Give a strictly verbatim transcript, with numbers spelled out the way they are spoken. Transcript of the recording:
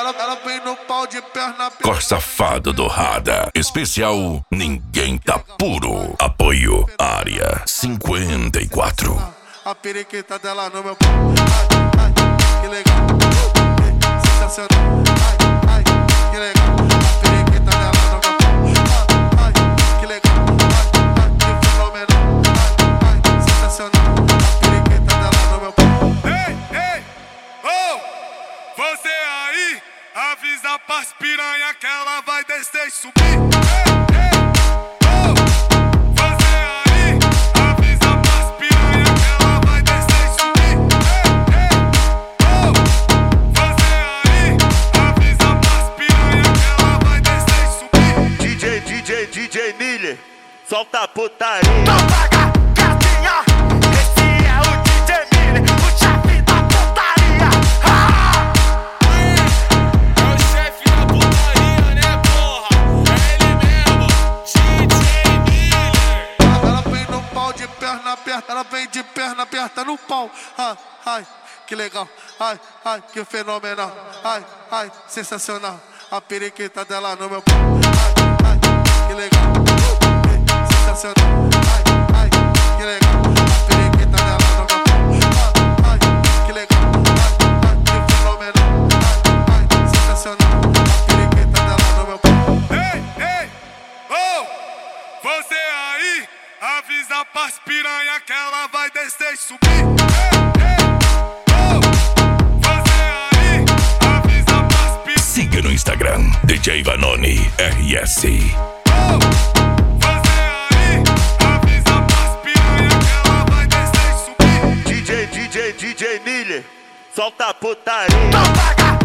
ela, ela vem no pau de perna. Cor safado do Rada. Especial Ninguém Tá Puro. Apoio Área cinquenta e quatro. A periquita dela no meu pau. Ai, ai, que legal. Uh, sensacional. Ai, ai, que legal. A periquita dela no meu pau. Ai, ai, que legal. Ai, ai, que fenomenal. Ai, ai, sensacional. A periquita dela no meu pau. Ei, ei, oh, você aí, avisa pras piranha que ela vai descer e subir. Ei, ei, oh, você aí, avisa pras piranha que ela vai descer e subir. Ei, ei, oh, você aí, avisa pras piranha que ela vai descer e subir. D J, D J, D J Miller, solta a putaria. Não paga, gatinha, esse é o D J Miller, o chefe da putaria. Ah! É o chefe da putaria, né, porra? É ele mesmo, D J Miller. Ela vem no pau de perna aberta, ela vem de perna aberta no pau. Ai, ai, que legal. Ai, ai, que fenomenal. Ai, ai, sensacional. A periquita dela no meu pau. Ai, ai, que legal. Uh, sensacional. Ai, ai, que legal. A periquita dela no meu pau. Ai, ai, que legal. Ai, ai, que fenomenal. Ai, ai, sensacional. A periquita dela no meu pau. Ei, ei, oh, você aí, avisa pras piranha que ela vai descer e subir. Ei, ei, oh, você aí, avisa pras piranha. Siga no Instagram D J Vanoni R S. Oh, você aí, avisa pras piranha que ela vai descer e subir. D J, D J, D J Miller, solta a putaria. Não paga,